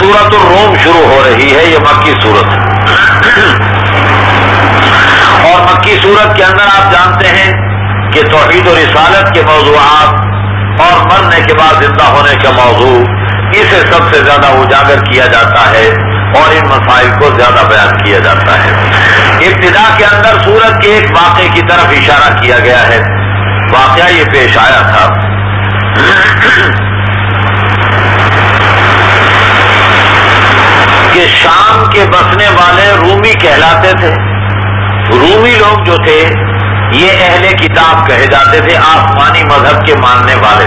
سورۃ الروم شروع ہو رہی ہے. یہ مکی صورت ہے اور مکی صورت کے اندر آپ جانتے ہیں کہ توحید و رسالت کے موضوعات اور مرنے کے بعد زندہ ہونے کا موضوع اسے سب سے زیادہ اجاگر کیا جاتا ہے اور ان مسائل کو زیادہ بیان کیا جاتا ہے. ابتدا کے اندر سورت کے ایک واقعے کی طرف اشارہ کیا گیا ہے. واقعہ یہ پیش آیا تھا کہ شام کے بسنے والے رومی کہلاتے تھے. رومی لوگ جو تھے یہ اہل کتاب کہے جاتے تھے, آسمانی مذہب کے ماننے والے.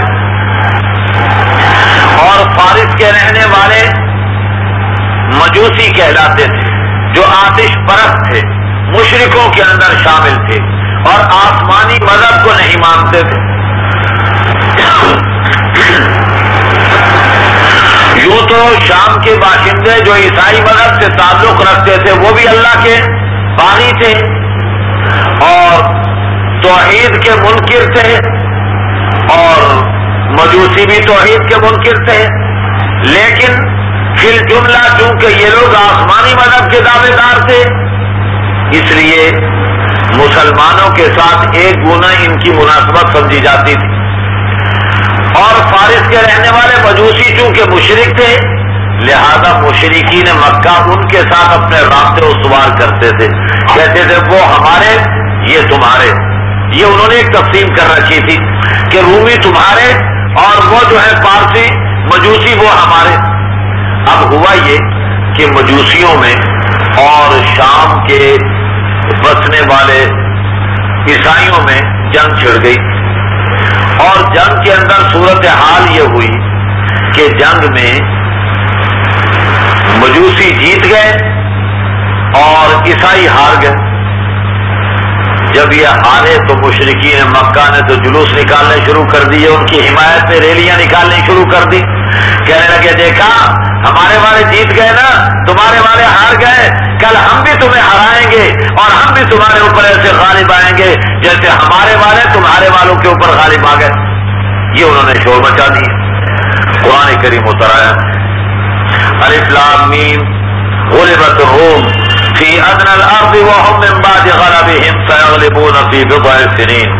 اور فارس کے رہنے والے مجوسی کہلاتے تھے جو آتش پرست تھے, مشرکوں کے اندر شامل تھے اور آسمانی مذہب کو نہیں مانتے تھے. یوں تو شام کے باشندے جو عیسائی مذہب سے تعلق رکھتے تھے وہ بھی اللہ کے باغی تھے اور توحید کے منکر تھے, اور مجوسی بھی توحید کے منکر تھے. لیکن فی الجملہ چونکہ یہ لوگ آسمانی مذہب کے دعوے دار تھے, اس لیے مسلمانوں کے ساتھ ایک گنا ان کی مناسبت سمجھی جاتی تھی. اور فارس کے رہنے والے مجوسی چونکہ مشرک تھے, لہذا مشرکین مکہ ان کے ساتھ اپنے رابطے استوار کرتے تھے. کہتے تھے وہ ہمارے یہ تمہارے. یہ انہوں نے ایک تقسیم کر رکھی تھی کہ رومی تمہارے اور وہ جو ہے پارسی مجوسی وہ ہمارے. اب ہوا یہ کہ مجوسیوں میں اور شام کے بسنے والے عیسائیوں میں جنگ چھڑ گئی, اور جنگ کے اندر صورتحال یہ ہوئی کہ جنگ میں مجوسی جیت گئے اور عیسائی ہار گئے. جب یہ ہارے تو مشرکین مکہ نے تو جلوس نکالنے شروع کر دیے, ان کی حمایت میں ریلیاں نکالنی شروع کر دی. کہنے لگے دیکھا ہمارے والے جیت گئے نا, تمہارے والے ہار گئے, کل ہم بھی تمہیں ہرائیں گے اور ہم بھی تمہارے اوپر ایسے غالب آئیں گے جیسے ہمارے والے تمہارے والوں کے اوپر غالب آ گئے. یہ انہوں نے شور مچا دی. قرآن کریم اتر آیا الف لام میم غلبت الروم فی ادنى الارض وهم من بعد غلبهم سيغلبون في بضع سنين.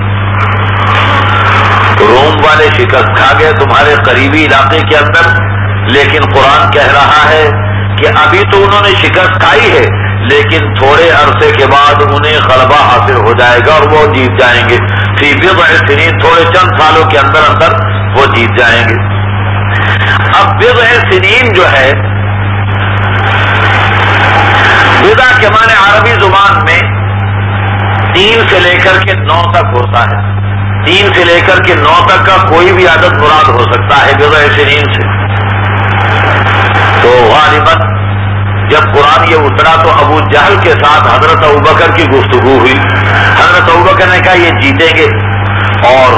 روم والے شکست کھا گئے تمہارے قریبی علاقے کے اندر, لیکن قرآن کہہ رہا ہے کہ ابھی تو انہوں نے شکست کھائی ہے لیکن تھوڑے عرصے کے بعد انہیں غلبہ حاصل ہو جائے گا اور وہ جیت جائیں گے. فی بضع سنین, تھوڑے چند سالوں کے اندر اندر وہ جیت جائیں گے. اب بضع سنین جو ہے, بضع کے معنی عربی زبان میں 3 سے لے کر کے 9 تک ہوتا ہے. 3 سے لے کر کے 9 تک کا کوئی بھی عدد مراد ہو سکتا ہے بضع سنین سے. تو غالباً جب قرآن یہ اترا تو ابو جہل کے ساتھ حضرت ابوبکر کی گفتگو ہوئی. حضرت ابوبکر نے کہا یہ جیتیں گے, اور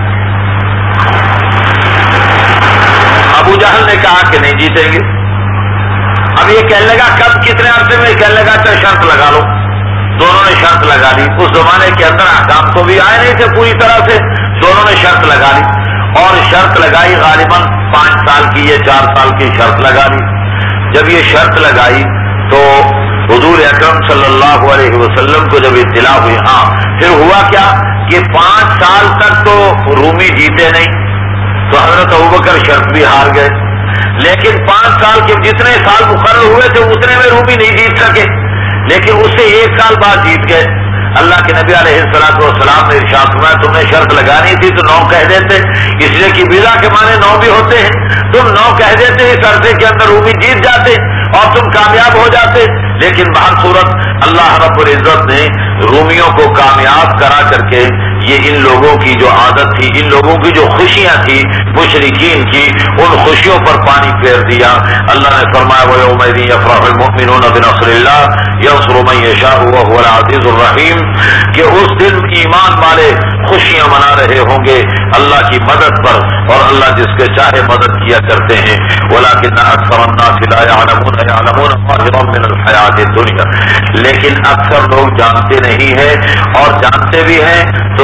ابو جہل نے کہا کہ نہیں جیتیں گے. اب یہ کہنے لگا کب کتنے عرصے میں, کہنے لگا اچھا شرط لگا لو. دونوں نے شرط لگا لی. اس زمانے کے اندر احکام تو بھی آئے نہیں تھے پوری طرح سے, دونوں نے شرط لگا لی اور شرط لگائی غالباً 5 سال کی, یہ 4 سال کی شرط لگا لی. جب یہ شرط لگائی تو حضور اکرم صلی اللہ علیہ وسلم کو جب اطلاع ہوئی, ہاں پھر ہوا کیا کہ 5 سال تک تو رومی جیتے نہیں, تو حضرت ابوبکر شرط بھی ہار گئے. لیکن 5 سال کے جتنے سال مقرر ہوئے تھے اتنے میں رومی نہیں جیت سکے, لیکن اس سے 1 سال بعد جیت گئے. اللہ کے نبی علیہ السلام نے ارشاد فرمایا تم نے شرط لگانی تھی تو 9 کہہ دیتے, اس لیے کہ بضع کے معنی 9 بھی ہوتے ہیں. تم 9 کہہ دیتے, اس عرصے کے اندر رومی جیت جاتے اور تم کامیاب ہو جاتے. لیکن بہر صورت اللہ رب العزت نے رومیوں کو کامیاب کرا کر کے یہ ان لوگوں کی جو عادت تھی, ان لوگوں کی جو خوشیاں تھی مشرکین کی, ان خوشیوں پر پانی پھیر دیا. اللہ نے فرمایا وَيَوْمَئِذٍ يَفْرَحُ الْمُؤْمِنُونَ بِنَصْرِ اللَّهِ يَنصُرُ مَن يَشَاءُ وَهُوَ الْعَزِيزُ الرَّحِيمُ, کہ اس دن ایمان والے خوشیاں منا رہے ہوں گے اللہ کی مدد پر, اور اللہ جس کے چاہے مدد کیا کرتے ہیں. وَلَكِنَّ أَكْثَرَ النَّاسِ لَا يَعْلَمُونَ ظَاهِرًا مِنَ الْحَيَاةِ الدُّنْيَا, لیکن اکثر لوگ جانتے نہیں ہیں, اور جانتے بھی ہیں تو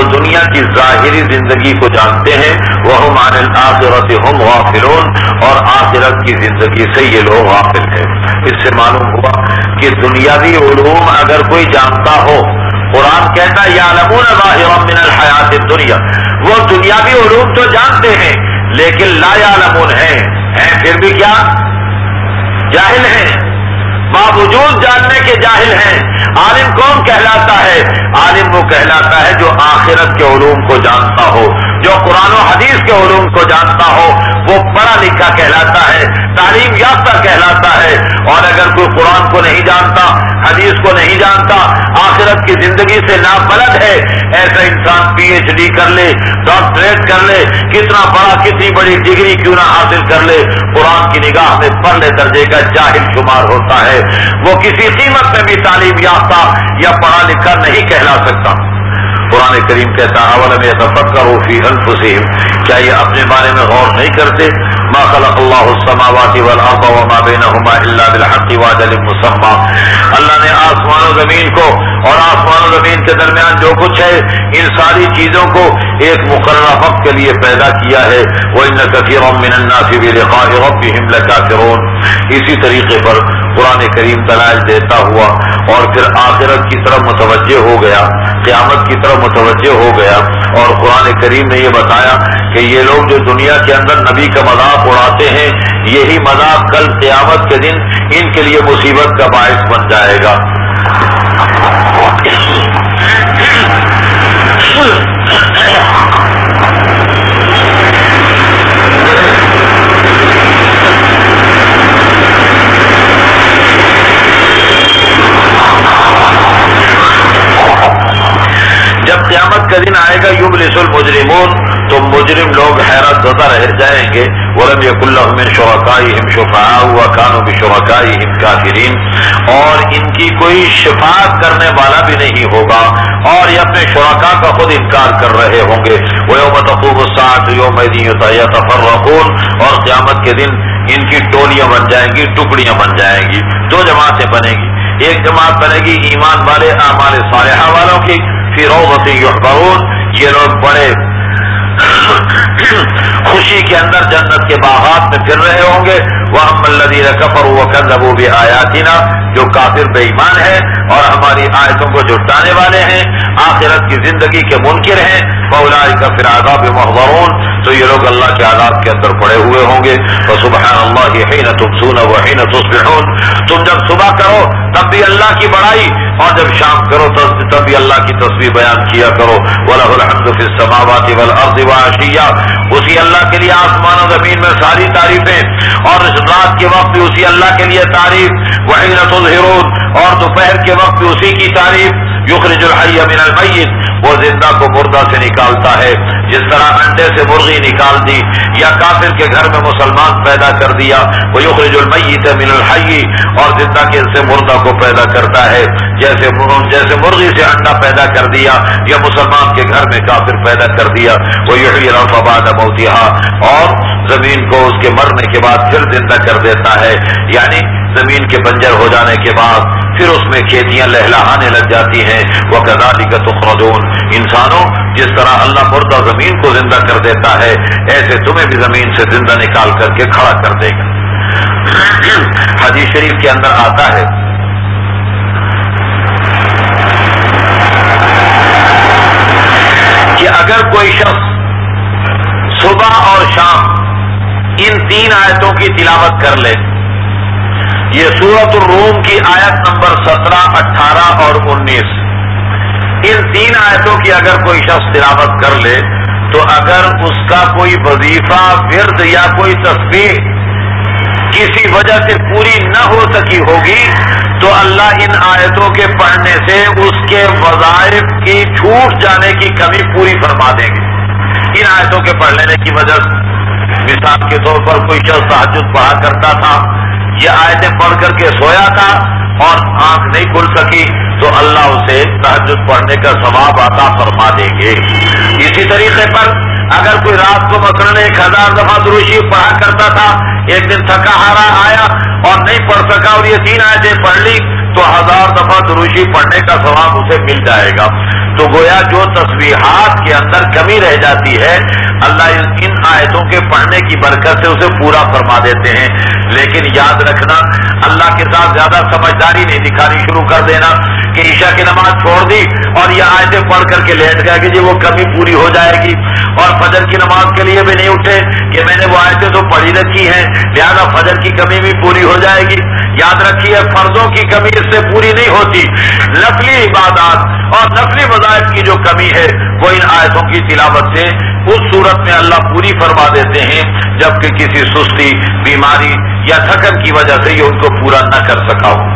دنیا کی ظاہری زندگی کو جانتے ہیں، وَهُمْ عَنِ الْآخِرَةِ هُمْ غَافِلُونَ، اور آخرت کی زندگی سے یہ لوگ غافل ہیں۔ اس سے معلوم ہوا کہ دنیاوی علوم اگر کوئی جانتا ہو، قرآن کہتا ہے یعلمون ظاہرا من الحیات الدنیا، وہ دنیاوی علوم تو جانتے ہیں لیکن لا یعلمون ہیں پھر بھی کیا؟ جاہل ہیں، باوجود جاننے کے جاہل ہیں۔ عالم کون کہلاتا ہے؟ عالم وہ کہلاتا ہے جو آخرت کے علوم کو جانتا ہو، جو قرآن و حدیث کے علوم کو جانتا ہو، وہ پڑھا لکھا کہلاتا ہے، تعلیم یافتہ کہلاتا ہے۔ اور اگر کوئی قرآن کو نہیں جانتا، حدیث کو نہیں جانتا، آخرت کی زندگی سے نابلد ہے، ایسا انسان پی ایچ ڈی کر لے، ڈاکٹریٹ کر لے، کتنا بڑا کتنی بڑی ڈگری کیوں نہ حاصل کر لے، قرآن کی نگاہ میں پرلے درجے کا جاہل شمار ہوتا ہے، وہ کسی قیمت میں بھی تعلیم یافتہ یا پڑھا لکھا نہیں کہلا سکتا۔ قرآن کریم کہتا ہے اولم یتفکروا فی انفسہم، کیا یہ اپنے بارے میں غور نہیں کرتے؟ ما خلق اللہ السماوات والارض وما بینہما الا بالحق واجل مسمى، اللہ نے آسمان و زمین کو اور آسمان و زمین کے درمیان جو کچھ ہے ان ساری چیزوں کو ایک مقررہ وقت کے لیے پیدا کیا ہے۔ وَإِنَّ كَثِيرًا مِّنَ النَّاسِ بِلِقَاءِ رَبِّهِمْ لَكَافِرُونَ۔ اسی طریقے پر قرآن کریم دلائل دیتا ہوا اور پھر آخرت کی طرف متوجہ ہو گیا، قیامت کی طرف متوجہ ہو گیا، اور قرآن کریم نے یہ بتایا کہ یہ لوگ جو دنیا کے اندر نبی کا مذاق اڑاتے ہیں، یہی مذاق کل قیامت کے دن ان کے لیے مصیبت کا باعث بن جائے گا۔ جب قیامت کا دن آئے گا یبلس المجرمون، تو مجرم لوگ حیرت زدہ رہ جائیں گے۔ ولم یکن لهم من شرکائهم شفعاء وکانوا بشرکائهم کافرین، اور ان کی کوئی شفاعت کرنے والا بھی نہیں ہوگا اور یہ اپنے شرکاء کا خود انکار کر رہے ہوں گے۔ ویوم تقوم الساعة یومئذ یتفرقون، اور قیامت کے دن ان کی ٹولیاں بن جائیں گی، ٹکڑیاں بن جائیں گی، دو جماعتیں بنے گی۔ ایک جماعت بنے گی ایمان والے اعمال صالحہ والوں کی، فی روضۃ یحبرون، یہ لوگ بڑے خوشی کے اندر جنت کے باغات میں پھر رہے ہوں گے۔ وَأَمَّا الَّذِينَ كَفَرُوا وَكَذَّبُوا بِآيَاتِنَا، جو کافر بے ایمان ہیں اور ہماری آیتوں کو جھٹلانے والے ہیں، آخرت کی زندگی کے منکر ہیں، فَأُولَٰئِكَ فِي الْعَذَابِ مُحْضَرُونَ، تو یہ لوگ اللہ کے عذاب کے اندر پڑے ہوئے ہوں گے۔ فَسُبْحَانَ اللَّهِ حِينَ تُمْسُونَ وَحِينَ تُصْبِحُونَ، تم جب صبح کرو تب بھی اللہ کی بڑائی، اور جب شام کرو تب بھی اللہ کی تسبیح بیان کیا کرو۔ وَلَهُ الْحَمْدُ فِي السَّمَاوَاتِ وَالْأَرْضِ وَعَشِيًّا، اسی اللہ کے لیے آسمان و زمین میں ساری تعریفیں، اور اس رات کے وقت بھی اسی اللہ کے لیے تعریف۔ وَحِينَ تُظْهِرُونَ، اور دوپہر کے وقت بھی اسی کی تعریف۔ یخرج الحی من المیت، وہ زندہ کو مردہ سے نکالتا ہے، جس طرح انڈے سے مرغی نکال دی یا کافر کے گھر میں مسلمان پیدا کر دیا۔ وہ یخرج المیت من الحی، اور زندہ کے سے مردہ کو پیدا کرتا ہے، جیسے مرغی سے انڈا پیدا کر دیا یا مسلمان کے گھر میں کافر پیدا کر دیا۔ وہ یحیی الارض بعد موتها، اور زمین کو اس کے مرنے کے بعد پھر زندہ کر دیتا ہے، یعنی زمین کے بنجر ہو جانے کے بعد پھر اس میں کھیتیاں لہلہانے لگ جاتی ہیں۔ وَكَذَلِكَ تُخْرَجُونَ، انسانوں جس طرح اللہ مردہ زمین کو زندہ کر دیتا ہے، ایسے تمہیں بھی زمین سے زندہ نکال کر کے کھڑا کر دے گا۔ حدیث شریف کے اندر آتا ہے کہ اگر کوئی شخص صبح اور شام ان تین آیتوں کی تلاوت کر لے، یہ سورۃ الروم کی آیت نمبر 17، 18 اور 19، ان تین آیتوں کی اگر کوئی شخص تلاوت کر لے تو اگر اس کا کوئی وظیفہ، ورد یا کوئی تسبیح کسی وجہ سے پوری نہ ہو سکی ہوگی تو اللہ ان آیتوں کے پڑھنے سے اس کے وظائف کی چھوٹ جانے کی کمی پوری فرما دیں گے۔ ان آیتوں کے پڑھ لینے کی وجہ سے، مثال کے طور پر کوئی شخص تہجد پڑھا کرتا تھا، یہ آیتیں پڑھ کر کے سویا تھا اور آنکھ نہیں کھل سکی، تو اللہ اسے تہجد پڑھنے کا ثواب عطا فرما دیں گے۔ اسی طریقے پر اگر کوئی رات کو مثلاً 1000 دفعہ درود شریف پڑھا کرتا تھا، ایک دن تھکا ہارا آیا اور نہیں پڑھ سکا اور یہ 3 آیتیں پڑھ لی، تو 1000 دفعہ دروشی پڑھنے کا ثواب اسے مل جائے گا. تو گویا جو تسبیحات کے اندر کمی رہ جاتی ہے اللہ ان آیتوں کے پڑھنے کی برکت سے اسے پورا فرما دیتے ہیں. لیکن یاد رکھنا اللہ کے ساتھ زیادہ سمجھداری نہیں دکھانی شروع کر دینا کہ عشاء کی نماز چھوڑ دی اور یہ آیتیں پڑھ کر کے لیٹ گیا کہ جی وہ کمی پوری ہو جائے گی, اور فجر کی نماز کے لیے بھی نہیں اٹھے کہ میں نے وہ آیتیں تو پڑھی رکھی ہیں لہذا فجر کی کمی بھی پوری ہو جائے گی. یاد رکھیے فرضوں کی کمی اس سے پوری نہیں ہوتی, نفلی عبادات اور نفلی وظائف کی جو کمی ہے وہ ان آیتوں کی تلاوت سے اس صورت میں اللہ پوری فرما دیتے ہیں جبکہ کسی سستی, بیماری یا تھکن کی وجہ سے یہ ان کو پورا نہ کر سکا ہو.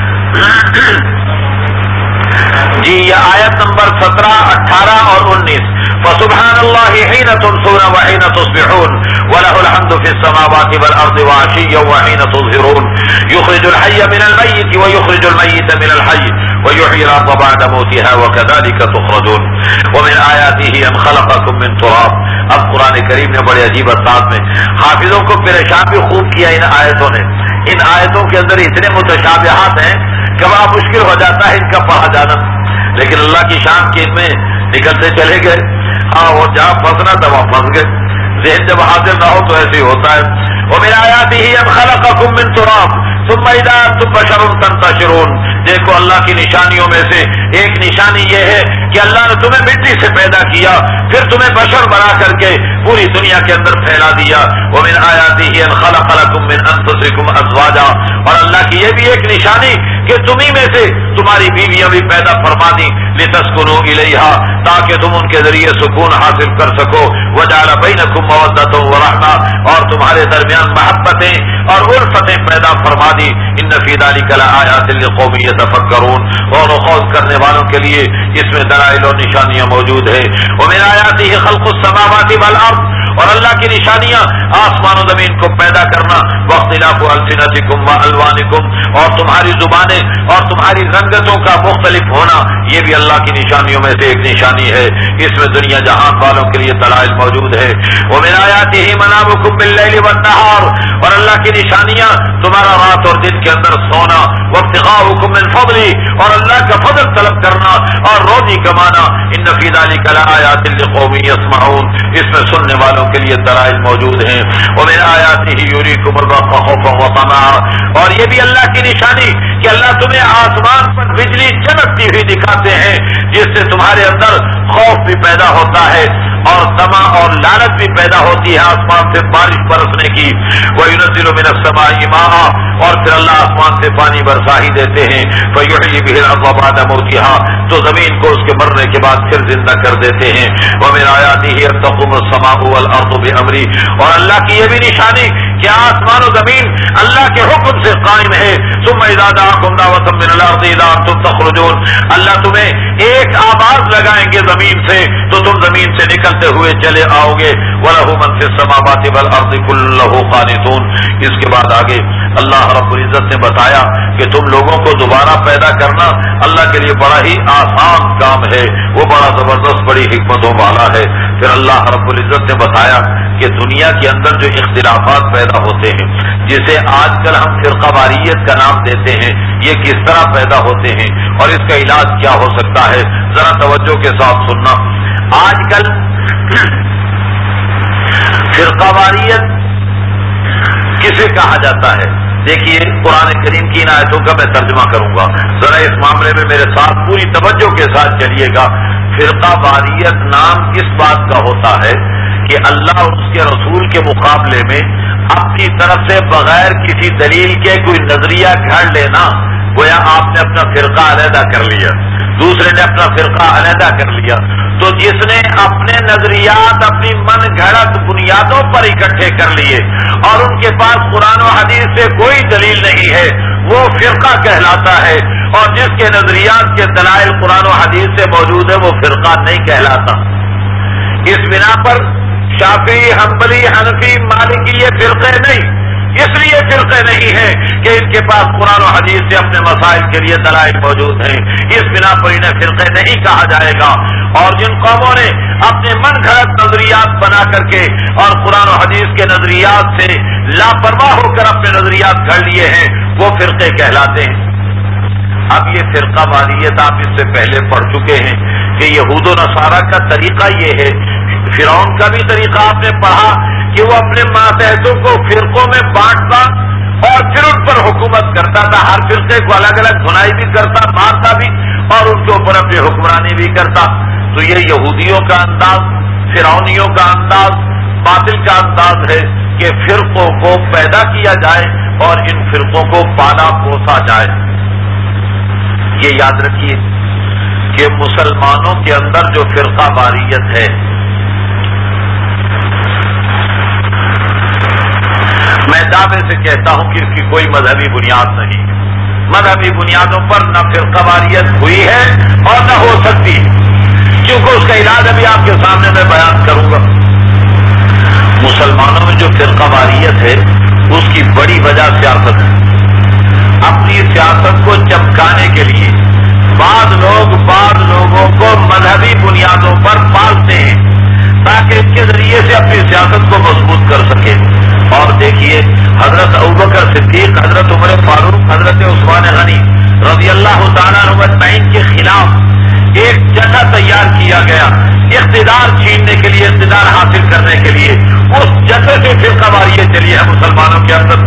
جی یہ آیت نمبر 17, 18 اور 19. فسبحان اللہ حین تمسون وحین تصبحون وله الحمد في السماوات والارض وعشيا وحين تظهرون يخرج الحي من الميت ويخرج الميت من الحي ويحيي الارض بعد موتها وكذلك تخرجون ومن آیاته ان خلقكم من تراب. اب قرآن کریم نے بڑے عجیب انداز میں حافظوں کو پریشان بھی خوب کیا ان آیتوں نے. ان آیتوں کے اندر اتنے متشابہات ہیں کہ بڑا مشکل ہو جاتا ہے ان کا پڑھا جانا, لیکن اللہ کی شان کے ان میں نکلتے چلے گئے. ہاں وہ جہاں پھنسنا تھا وہاں پھنس گئے, ذہن جب حاضر نہ ہو تو ایسے ہی ہوتا ہے. ومن آیاته ان خلقكم من تراب ثم اذا انتم بشر تنتشرون. دیکھو اللہ کی نشانیوں میں سے ایک نشانی یہ ہے کہ اللہ نے تمہیں مٹی سے پیدا کیا پھر تمہیں بشر بنا کر کے پوری دنیا کے اندر پھیلا دیا. ومن آیاته ان خلق لكم من انفسكم ازواجا. اور اللہ کی یہ بھی ایک نشانی کہ تمہیں میں سے تمہاری بیویاں بھی پیدا فرما دی لتسکنوا الیہا, تاکہ تم ان کے ذریعے سکون حاصل کر سکو. وجعل بینکم مودۃ ورحمہ, اور تمہارے درمیان محبتیں اور الفتیں پیدا فرما دی. ان فی ذلک لآیات لقوم یتفکرون. اور خوض کرنے والوں کے لیے اس میں دلائل اور نشانیاں موجود ہے. ومن آیاتہ خلق السماوات والارض. اور اللہ کی نشانیاں آسمان و زمین کو پیدا کرنا. واختلاف السنتکم والوانکم. اور تمہاری زبانیں اور تمہاری رنگتوں کا مختلف ہونا یہ بھی اللہ کی نشانیوں میں سے ایک نشانی ہے. اس میں دنیا جہان والوں کے لیے دلائل موجود ہے. ومن آیاتہ منامکم باللیل والنہار. اور اللہ کی نشانیاں تمہارا رات اور دن کے اندر سونا. وابتغاؤکم من فضلی. اور اللہ کا فضل طلب کرنا اور روزی کمانا. ان فی ذلک لآیات لقوم یسمعون. اس میں سننے والوں کے لیے دلائل موجود ہیں. ومن آیاتہ یریکم البرق خوفا وطمعا. اور یہ بھی اللہ کی نشانی کہ اللہ تمہیں آسمان پر بجلی چمکتی ہوئی دکھاتے ہیں جس سے تمہارے اندر خوف بھی پیدا ہوتا ہے اور طمع اور لعنت بھی پیدا ہوتی ہے آسمان سے بارش برسنے کی. وَيُنَزِّلُ مِنَ السَّمَاءِ مَاءً. اور پھر اللہ آسمان سے پانی برسا ہی دیتے ہیں. فَيُحْيِي بِهِ الْأَرْضَ بَعْدَ مَوْتِهَا. تو زمین کو اس کے مرنے کے بعد پھر زندہ کر دیتے ہیں. وَمِنْ آیَاتِهِ أَن تَقُومَ السَّمَاءُ وَالْأَرْضُ بِأَمْرِهِ. اور اللہ کی یہ بھی نشانی کہ آسمان و زمین اللہ کے حکم سے قائم ہے. ثُمَّ إِذَا دَعَاكُمْ دَعْوَةً مِّنَ الْأَرْضِ إِذَا أَنتُمْ تَخْرُجُونَ. اللہ تمہیں ایک آواز لگائیں گے زمین سے تو تم زمین سے نکلتے ہوئے چلے آؤ گے. وَلَهُ مَن فِي السَّمَاوَاتِ وَالْأَرْضِ كُلٌّ لَهُ قَانِتُونَ. اس کے بعد آگے اللہ رب العزت نے بتایا کہ تم لوگوں کو دوبارہ پیدا کرنا اللہ کے لیے بڑا ہی آسان کام ہے, وہ بڑا زبردست بڑی حکمتوں والا ہے. پھر اللہ رب العزت نے بتایا کہ دنیا کے اندر جو اختلافات پیدا ہوتے ہیں جسے آج کل ہم فرقہ واریت کا نام دیتے ہیں یہ کس طرح پیدا ہوتے ہیں اور اس کا علاج کیا ہو سکتا ہے. ذرا توجہ کے ساتھ سننا. آج کل فرقہ واریت کسے کہا جاتا ہے؟ دیکھیے قرآن کریم کی ان آیتوں کا میں ترجمہ کروں گا, ذرا اس معاملے میں میرے ساتھ پوری توجہ کے ساتھ چلیے گا. فرقہ واریت نام اس بات کا ہوتا ہے کہ اللہ اور اس کے رسول کے مقابلے میں اپنی طرف سے بغیر کسی دلیل کے کوئی نظریہ گھڑ لینا. گویا آپ نے اپنا فرقہ علیحدہ کر لیا, دوسرے نے اپنا فرقہ علیحدہ کر لیا. تو جس نے اپنے نظریات اپنی من گھڑت بنیادوں پر اکٹھے کر لیے اور ان کے پاس قرآن و حدیث سے کوئی دلیل نہیں ہے وہ فرقہ کہلاتا ہے, اور جس کے نظریات کے دلائل قرآن و حدیث سے موجود ہے وہ فرقہ نہیں کہلاتا. اس بنا پر شافعی, حنبلی, حنفی, مالکی یہ فرقے نہیں, اس لیے فرقے نہیں ہیں کہ ان کے پاس قرآن و حدیث سے اپنے مسائل کے لیے دلائل موجود ہیں. اس بنا پر انہیں فرقے نہیں کہا جائے گا. اور جن قوموں نے اپنے من گھڑت نظریات بنا کر کے اور قرآن و حدیث کے نظریات سے لاپرواہ ہو کر اپنے نظریات گھڑ لیے ہیں وہ فرقے کہلاتے ہیں. اب یہ فرقہ واریت آپ اس سے پہلے پڑھ چکے ہیں کہ یہود و نصارہ کا طریقہ یہ ہے. فرعون کا بھی طریقہ آپ نے پڑھا کہ وہ اپنے ماتحتوں کو فرقوں میں بانٹتا اور پھر ان پر حکومت کرتا تھا. ہر فرقے کو الگ الگ دھنائی بھی کرتا, مارتا بھی, اور ان کے اوپر اپنی حکمرانی بھی کرتا. تو یہ یہودیوں کا انداز, فرعونیوں کا انداز, باطل کا انداز ہے کہ فرقوں کو پیدا کیا جائے اور ان فرقوں کو پالا پوسا جائے. یہ یاد رکھیے کہ مسلمانوں کے اندر جو فرقہ واریت ہے, میں دعوے سے کہتا ہوں کہ اس کی کوئی مذہبی بنیاد نہیں. مذہبی بنیادوں پر نہ فرقہ واریت ہوئی ہے اور نہ ہو سکتی ہے, کیونکہ اس کا علاج ابھی آپ کے سامنے میں بیان کروں گا. مسلمانوں میں جو فرقہ واریت ہے اس کی بڑی وجہ سیاست ہے. اپنی سیاست کو چمکانے کے لیے بعض لوگوں کو مذہبی بنیادوں پر پالتے ہیں تاکہ اس کے ذریعے سے اپنی سیاست کو مضبوط کر سکے. اور دیکھیے حضرت ابوبکر صدیق, حضرت عمر فاروق, حضرت عثمان غنی رضی اللہ تعالیٰ عنہ اجمعین کے خلاف ایک جگہ تیار کیا گیا اقتدار چھیننے کے لیے, اقتدار حاصل کرنے کے لیے. اس جگہ سے فرقہ واریت چلی ہے مسلمانوں کے اندر.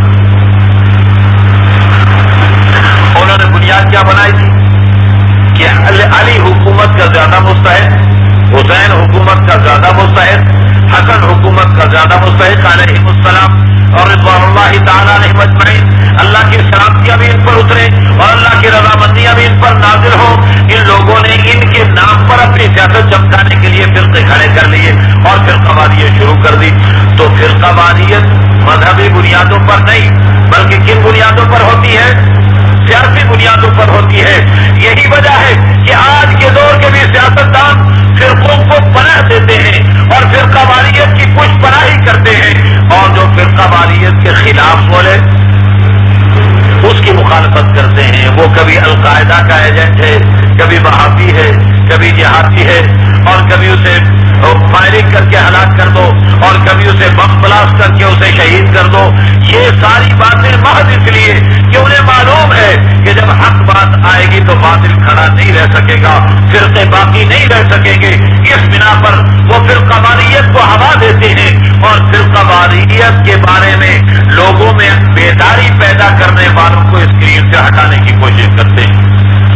انہوں نے بنیاد کیا بنائی تھی کہ علی حکومت کا زیادہ مستحق, حسین حکومت کا زیادہ مستحق, حسن حکومت کا زیادہ مستحق علیہم السلام, اور رضوان اللہ تعالیٰ علیہم اجمعین. اللہ کی سلامتیاں بھی ان پر اترے اور اللہ کی رضامندیاں بھی ان پر نازل ہو. ان لوگوں نے ان کے نام پر اپنی سیاست چمکانے کے لیے فرقے کھڑے کر لیے اور فرقہ واریت شروع کر دی. تو فرقہ واریت مذہبی بنیادوں پر نہیں بلکہ کن بنیادوں پر ہوتی ہے؟ سیاسی بنیادوں پر ہوتی ہے. یہی وجہ ہے کہ آج کے دور کے بھی سیاستدان فرقوں کو پناہ دیتے ہیں اور فرقہ واریت کی پشت پناہی کرتے ہیں, اور جو فرقہ واریت کے خلاف بولے اس کی مخالفت کرتے ہیں. وہ کبھی القاعدہ کا ایجنٹ ہے, کبھی وہابی ہے, کبھی جہادی ہے, اور کبھی اسے فائرنگ کر کے ہلاک کر دو, اور کبھی اسے بم بلاسٹ کر کے اسے شہید کر دو. یہ ساری باتیں محض اس لیے کہ انہیں معلوم ہے کہ جب حق بات آئے گی تو باطل کھڑا نہیں رہ سکے گا, فرقے باقی نہیں رہ سکیں گے. اس بنا پر وہ فرقہ واریت کو ہوا دیتے ہیں اور فرقہ واریت کے بارے میں لوگوں میں بیداری پیدا کرنے والوں کو اسکرین سے ہٹانے کی کوشش کرتے ہیں.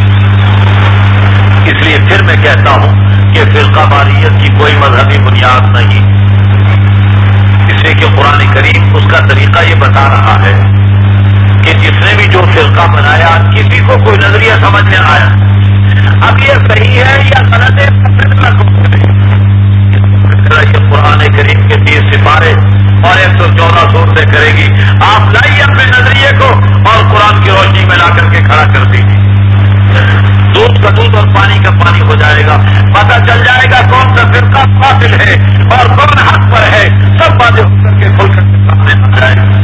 اس لیے پھر میں کہتا ہوں کہ فرقہ واریت کی کوئی مذہبی بنیاد نہیں, اس لیے کہ قرآن کریم اس کا طریقہ یہ بتا رہا ہے کہ جس نے بھی جو فرقہ بنایا کسی کو کوئی نظریہ سمجھ میں آیا, اب یہ صحیح ہے یا غلط ہے, یہ قرآن کریم کے 30 سپارے اور 114 سورتیں کرے گی. آپ لائیے اپنے نظریے کو اور قرآن کی روشنی میں لا کر کے کھڑا کر دیجیے. دودھ کا دودھ اور پانی کا پانی ہو جائے گا. پتہ چل جائے گا کون سا فرقہ باطل ہے اور کون حق پر ہے. سب باتیں ہو کر کے کھل کر کے سامنے آ جائے گا.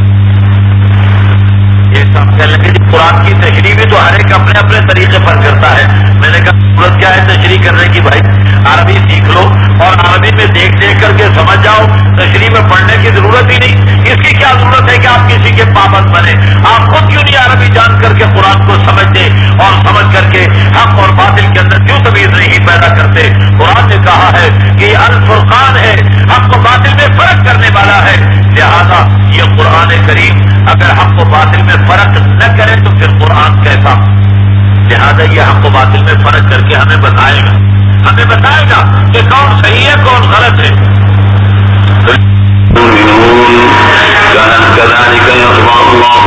یہ سب کہنے لگے قرآن کی تشریح بھی تو ہر ایک اپنے اپنے طریقے پر کرتا ہے. میں نے کہا ضرورت کیا ہے تشریح کرنے کی؟ بھائی عربی سیکھ لو اور عربی میں دیکھ کر کے سمجھ جاؤ. تشریح میں پڑھنے کی ضرورت ہی نہیں. اس کی کیا ضرورت ہے کہ آپ کسی کے پابند بنے؟ آپ خود کیوں نہیں عربی جان کر کے قرآن کو سمجھتے اور سمجھ کر کے حق اور باطل کے اندر کیوں تمیز نہیں پیدا کرتے؟ قرآن نے کہا ہے کہ یہ الفرقان ہے, حق و باطل میں فرق کرنے والا ہے. لہذا یہ قرآن کریم اگر حق و باطل میں فرق نہ کرے تو پھر قرآن کیسا؟ لہذا یہ حق و باطل میں فرق کر کے ہمیں بتائے گا کہ کون صحیح ہے کون غلط ہے. كذلك يطبع الله